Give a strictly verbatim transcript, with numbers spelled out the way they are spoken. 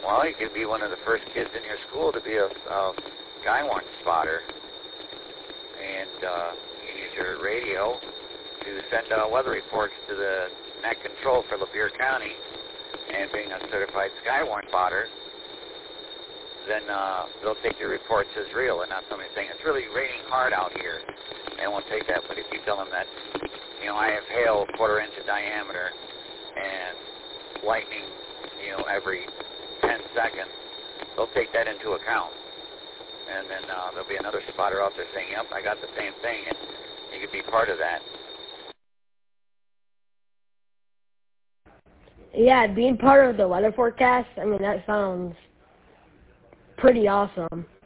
Well, you could be one of the first kids in your school to be a, a skywarn spotter, and uh, you use your radio to send uh, weather reports to the Net Control for Lapeer County. And being a certified skywarn spotter, then uh, they'll take your reports as real and not somebody saying it's really raining hard out here. They won't take that. But if you tell them that, you know, I have hail a quarter inch of diameter and lightning, you know, every ten seconds, they'll take that into account. And then uh, there'll be another spotter out there saying, yep, I got the same thing, and you could be part of that. Yeah, being part of the weather forecast, I mean, that sounds pretty awesome.